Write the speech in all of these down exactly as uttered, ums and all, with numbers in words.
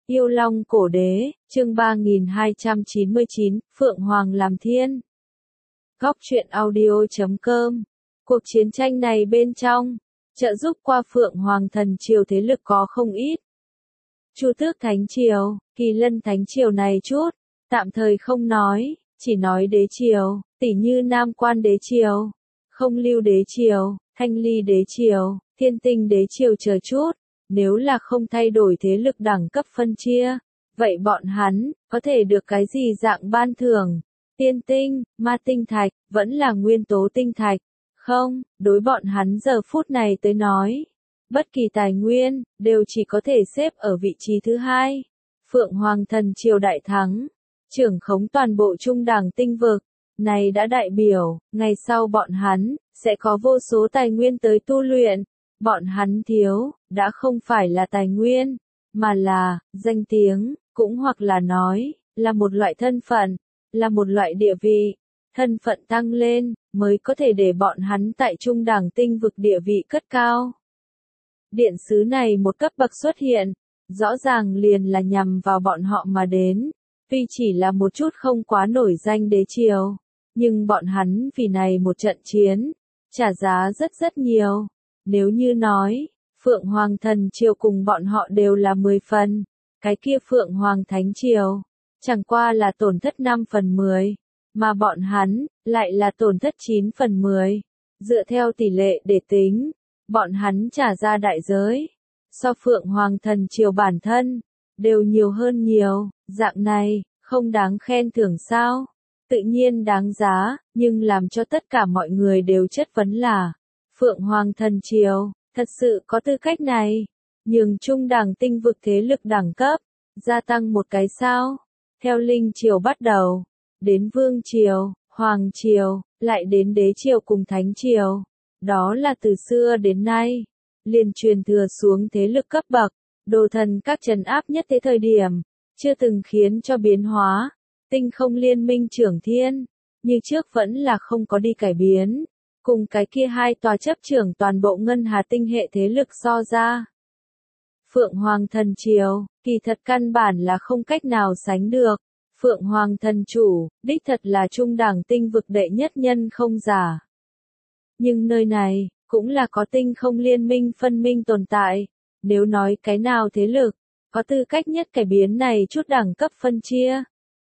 Yêu Long Cổ Đế, chương ba nghìn hai trăm chín mươi chín, Phượng Hoàng làm thiên. Góc truyện audio chấm com. Cuộc chiến tranh này bên trong, trợ giúp qua Phượng Hoàng Thần Triều thế lực có không ít. Chu Tước Thánh Triều, Kỳ Lân Thánh Triều này chút, tạm thời không nói, chỉ nói Đế Triều, tỉ như Nam Quan Đế Triều, Không Lưu Đế Triều, Thanh Ly Đế Triều, Thiên Tinh Đế Triều chờ chút. Nếu là không thay đổi thế lực đẳng cấp phân chia, vậy bọn hắn, có thể được cái gì dạng ban thưởng? Tiên tinh, ma tinh thạch, vẫn là nguyên tố tinh thạch. Không, đối bọn hắn giờ phút này tới nói, bất kỳ tài nguyên, đều chỉ có thể xếp ở vị trí thứ hai. Phượng Hoàng Thần Triều đại thắng, trưởng khống toàn bộ trung đẳng tinh vực, này đã đại biểu, ngày sau bọn hắn, sẽ có vô số tài nguyên tới tu luyện. Bọn hắn thiếu, đã không phải là tài nguyên, mà là, danh tiếng, cũng hoặc là nói, là một loại thân phận, là một loại địa vị. Thân phận tăng lên, mới có thể để bọn hắn tại trung đẳng tinh vực địa vị cất cao. Điện sứ này một cấp bậc xuất hiện, rõ ràng liền là nhằm vào bọn họ mà đến, tuy chỉ là một chút không quá nổi danh đế triều, nhưng bọn hắn vì này một trận chiến, trả giá rất rất nhiều. Nếu như nói, Phượng Hoàng Thần Triều cùng bọn họ đều là mười phần, cái kia Phượng Hoàng Thánh Triều, chẳng qua là tổn thất năm phần mười, mà bọn hắn, lại là tổn thất chín phần mười. Dựa theo tỷ lệ để tính, bọn hắn trả ra đại giới, so Phượng Hoàng Thần Triều bản thân, đều nhiều hơn nhiều, dạng này, không đáng khen thưởng sao? Tự nhiên đáng giá, nhưng làm cho tất cả mọi người đều chất vấn là, Phượng Hoàng Thần Triều, thật sự có tư cách này, nhường trung đẳng tinh vực thế lực đẳng cấp, gia tăng một cái sao, theo Linh Triều bắt đầu, đến Vương Triều, Hoàng Triều, lại đến Đế Triều cùng Thánh Triều, đó là từ xưa đến nay, liền truyền thừa xuống thế lực cấp bậc, đồ thần các trấn áp nhất thế thời điểm, chưa từng khiến cho biến hóa, tinh không liên minh trưởng thiên, như trước vẫn là không có đi cải biến. Cùng cái kia hai tòa chấp trưởng toàn bộ ngân hà tinh hệ thế lực so ra. Phượng Hoàng Thần Triều, kỳ thật căn bản là không cách nào sánh được. Phượng Hoàng Thần Chủ, đích thật là trung đẳng tinh vực đệ nhất nhân không giả. Nhưng nơi này, cũng là có tinh không liên minh phân minh tồn tại. Nếu nói cái nào thế lực, có tư cách nhất cải biến này chút đẳng cấp phân chia.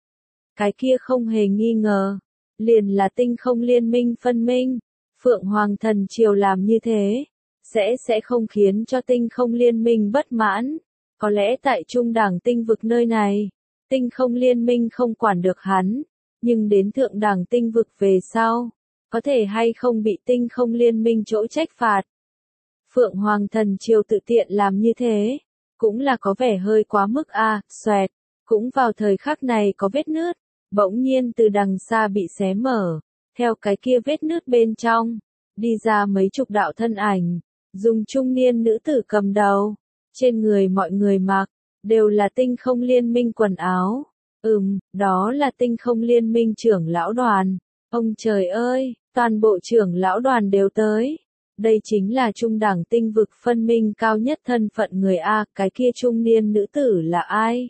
Cái kia không hề nghi ngờ, liền là tinh không liên minh phân minh. Phượng Hoàng Thần Triều làm như thế, sẽ sẽ không khiến cho tinh không liên minh bất mãn. Có lẽ tại trung đẳng tinh vực nơi này, tinh không liên minh không quản được hắn, nhưng đến thượng đẳng tinh vực về sau, có thể hay không bị tinh không liên minh chỗ trách phạt. Phượng Hoàng Thần Triều tự tiện làm như thế, cũng là có vẻ hơi quá mức a, à, xoẹt, cũng vào thời khắc này có vết nứt, bỗng nhiên từ đằng xa bị xé mở. Theo cái kia vết nứt bên trong, đi ra mấy chục đạo thân ảnh, dùng trung niên nữ tử cầm đầu, trên người mọi người mặc, đều là tinh không liên minh quần áo, ừm, đó là tinh không liên minh trưởng lão đoàn, ông trời ơi, toàn bộ trưởng lão đoàn đều tới, đây chính là trung đẳng tinh vực phân minh cao nhất thân phận người A, cái kia trung niên nữ tử là ai?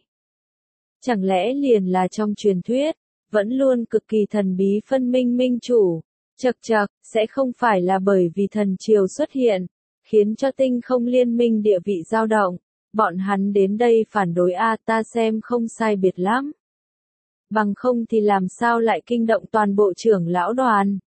Chẳng lẽ liền là trong truyền thuyết? Vẫn luôn cực kỳ thần bí phân minh minh chủ, chật chật, sẽ không phải là bởi vì thần triều xuất hiện, khiến cho tinh không liên minh địa vị dao động, bọn hắn đến đây phản đối a, ta xem không sai biệt lắm. Bằng không thì làm sao lại kinh động toàn bộ trưởng lão đoàn.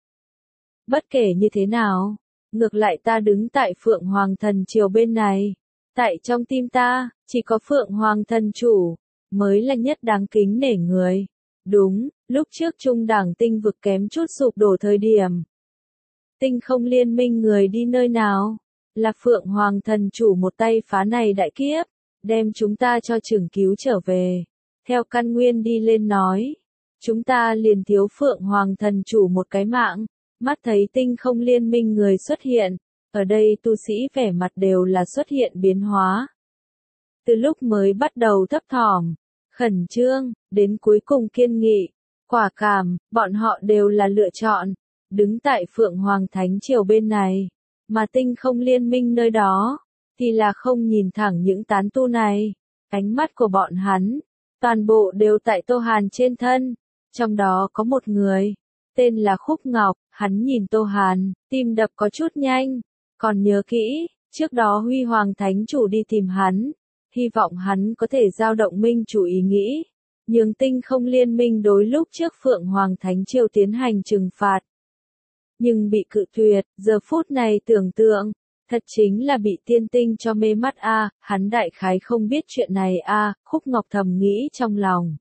Bất kể như thế nào, ngược lại ta đứng tại Phượng Hoàng Thần Triều bên này, tại trong tim ta, chỉ có Phượng Hoàng Thần Chủ, mới là nhất đáng kính nể người. Đúng, lúc trước trung đẳng tinh vực kém chút sụp đổ thời điểm. Tinh không liên minh người đi nơi nào? Là Phượng Hoàng Thần Chủ một tay phá này đại kiếp, đem chúng ta cho trưởng cứu trở về. Theo căn nguyên đi lên nói, chúng ta liền thiếu Phượng Hoàng Thần Chủ một cái mạng, mắt thấy tinh không liên minh người xuất hiện, ở đây tu sĩ vẻ mặt đều là xuất hiện biến hóa. Từ lúc mới bắt đầu thấp thỏm, khẩn trương, đến cuối cùng kiên nghị, quả cảm, bọn họ đều là lựa chọn, đứng tại Phượng Hoàng Thánh Triều bên này, mà tinh không liên minh nơi đó, thì là không nhìn thẳng những tán tu này, Ánh mắt của bọn hắn, toàn bộ đều tại Tô Hàn trên thân, trong đó có một người, tên là Khúc Ngọc, hắn nhìn Tô Hàn, tim đập có chút nhanh, còn nhớ kỹ, trước đó Huy Hoàng Thánh Chủ đi tìm hắn, hy vọng hắn có thể giao động minh chủ ý nghĩ, nhường Tinh Không Liên Minh đối lúc trước Phượng Hoàng Thánh Triều tiến hành trừng phạt. Nhưng bị cự tuyệt, giờ phút này tưởng tượng, thật chính là bị tiên tinh cho mê mắt a, hắn đại khái không biết chuyện này a, Khúc Ngọc thầm nghĩ trong lòng.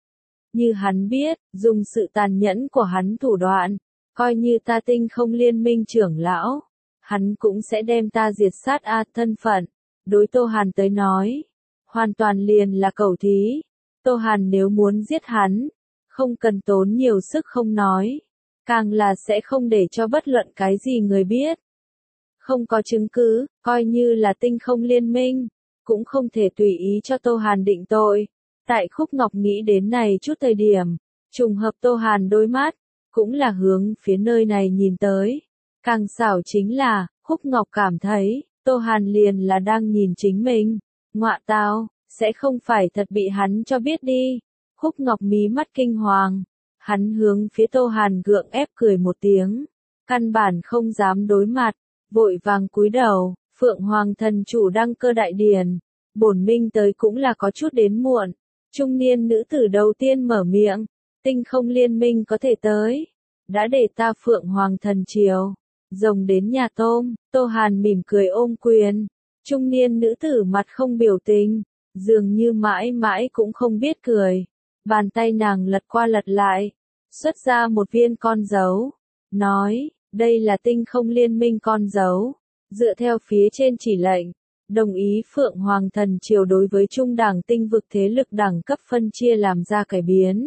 Như hắn biết, dùng sự tàn nhẫn của hắn thủ đoạn, coi như ta Tinh Không Liên Minh trưởng lão, hắn cũng sẽ đem ta diệt sát a, thân phận. Đối Tô Hàn tới nói, hoàn toàn liền là cầu thí. Tô Hàn nếu muốn giết hắn, không cần tốn nhiều sức không nói, càng là sẽ không để cho bất luận cái gì người biết. Không có chứng cứ, coi như là Tinh Không Liên Minh, cũng không thể tùy ý cho Tô Hàn định tội. Tại Khúc Ngọc nghĩ đến này chút thời điểm, trùng hợp Tô Hàn đôi mắt, cũng là hướng phía nơi này nhìn tới. Càng xảo chính là, Khúc Ngọc cảm thấy, Tô Hàn liền là đang nhìn chính mình. Ngọa tao, sẽ không phải thật bị hắn cho biết đi. Khúc Ngọc mí mắt kinh hoàng, hắn hướng phía Tô Hàn gượng ép cười một tiếng, căn bản không dám đối mặt, vội vàng cúi đầu. Phượng Hoàng Thần Chủ đăng cơ đại điển, bổn minh tới cũng là có chút đến muộn. Trung niên nữ tử đầu tiên mở miệng, Tinh Không Liên Minh có thể tới, đã để ta Phượng Hoàng Thần Triều rồng đến nhà tôm. Tô Hàn mỉm cười ôm quyền, trung niên nữ tử mặt không biểu tình, dường như mãi mãi cũng không biết cười. Bàn tay nàng lật qua lật lại, xuất ra một viên con dấu, nói, đây là Tinh Không Liên Minh con dấu, dựa theo phía trên chỉ lệnh, đồng ý Phượng Hoàng Thần Triều đối với trung đẳng tinh vực thế lực đẳng cấp phân chia làm ra cải biến.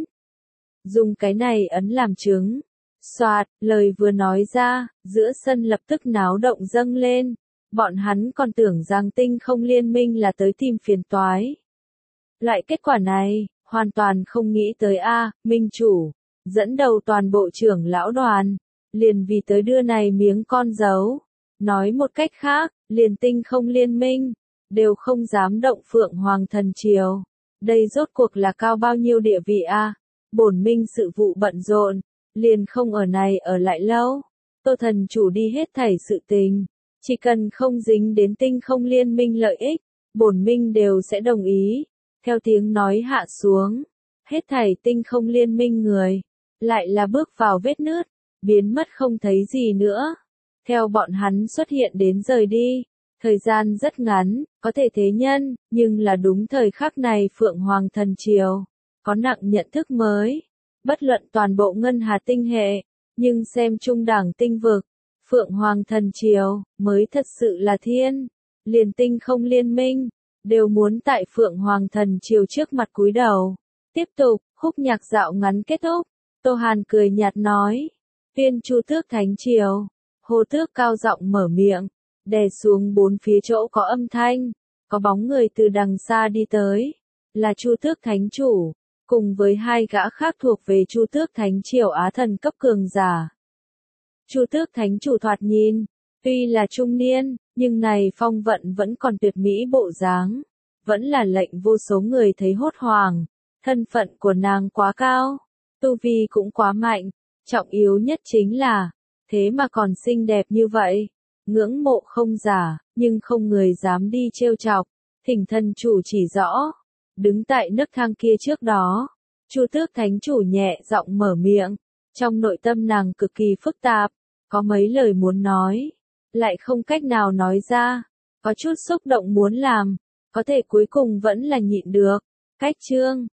Dùng cái này ấn làm chứng. Soạt, lời vừa nói ra, giữa sân lập tức náo động dâng lên. Bọn hắn còn tưởng rằng Tinh Không Liên Minh là tới tìm phiền toái. Lại kết quả này, hoàn toàn không nghĩ tới a, minh chủ, dẫn đầu toàn bộ trưởng lão đoàn, liền vì tới đưa này miếng con dấu. Nói một cách khác, liền Tinh Không Liên Minh, đều không dám động Phượng Hoàng Thần Triều. Đây rốt cuộc là cao bao nhiêu địa vị a? Bổn minh sự vụ bận rộn, liền không ở này ở lại lâu. Tô Thần Chủ đi hết thảy sự tình, chỉ cần không dính đến Tinh Không Liên Minh lợi ích, bổn minh đều sẽ đồng ý. Theo tiếng nói hạ xuống, hết thảy Tinh Không Liên Minh người, lại là bước vào vết nứt, biến mất không thấy gì nữa. Theo bọn hắn xuất hiện đến rời đi, thời gian rất ngắn, có thể thế nhân, nhưng là đúng thời khắc này Phượng Hoàng Thần Triều, có nặng nhận thức mới. Bất luận toàn bộ ngân hà tinh hệ, nhưng xem trung đẳng tinh vực, Phượng Hoàng Thần Triều, mới thật sự là thiên. Liền Tinh Không Liên Minh, đều muốn tại Phượng Hoàng Thần Triều trước mặt cúi đầu. Tiếp tục, khúc nhạc dạo ngắn kết thúc, Tô Hàn cười nhạt nói, Viên Chu Tước Thánh Triều. Hồ Tước cao giọng mở miệng, đè xuống bốn phía chỗ có âm thanh, có bóng người từ đằng xa đi tới, là Chu Tước Thánh Chủ, cùng với hai gã khác thuộc về Chu Tước Thánh Triều Á thần cấp cường giả. Chu Tước Thánh Chủ thoạt nhìn, tuy là trung niên, nhưng này phong vận vẫn còn tuyệt mỹ bộ dáng, vẫn là lệnh vô số người thấy hốt hoảng. Thân phận của nàng quá cao, tu vi cũng quá mạnh, trọng yếu nhất chính là, thế mà còn xinh đẹp như vậy, ngưỡng mộ không giả, nhưng không người dám đi trêu chọc. Thỉnh Thần Chủ chỉ rõ, đứng tại nấc thang kia trước đó, Chu Tước Thánh Chủ nhẹ giọng mở miệng, trong nội tâm nàng cực kỳ phức tạp, có mấy lời muốn nói, lại không cách nào nói ra, có chút xúc động muốn làm, có thể cuối cùng vẫn là nhịn được. Cách chương